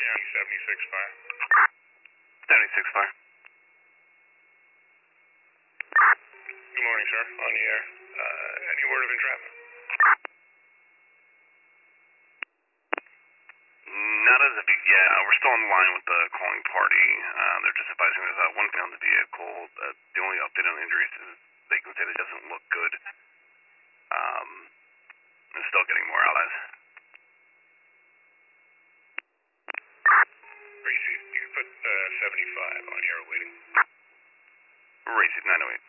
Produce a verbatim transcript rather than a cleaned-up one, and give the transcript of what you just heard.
County seventy-six fire. seventy-six fire. Good morning, sir. On the air. Uh, any word of entrapment? Not as of yet. Uh, we're still on the line with the calling party. Uh, they're just advising there's uh, one thing on the vehicle. Uh, the only update on injuries is they can say that it doesn't look good. Um, and still getting more allies. Receive. You can put uh, seventy-five on here waiting. Receive nine oh eight.